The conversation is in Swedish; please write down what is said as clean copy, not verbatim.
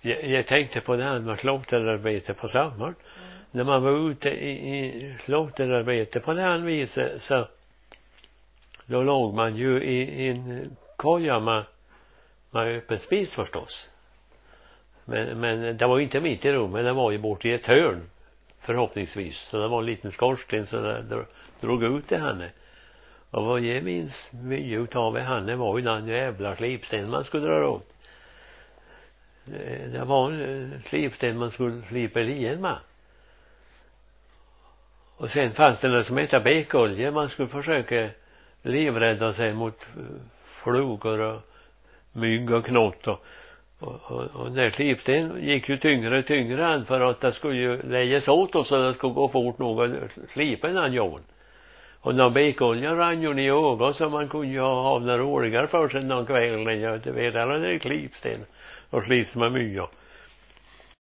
Jag tänkte på det här med slåterarbete på sommaren. När man var ute i slåterarbete på det här viset, så då låg man ju i en koja med öppen spis förstås. Men det var inte mitt i rummet, det var ju bort i ett hörn förhoppningsvis. Så det var en liten skorsten så det drog ut det henne. Och vad jag minns mycket utav henne var ju den jävla slipsten man skulle dra åt. Det var en slipsten man skulle slipa igen med. Och sen fanns det något som heter bekolja. Man skulle försöka livrädda sig mot flugor och mygg och knott. Och den slipsten gick ju tyngre och tyngre än för att det skulle ju läggas åt och så det skulle gå fort nog att slipa den jorden. Och när bekoljan rann ju i ögon så man kunde ju ha några roligare för sig någon kväll när jag inte vet alla det slipsten och slis med mycket.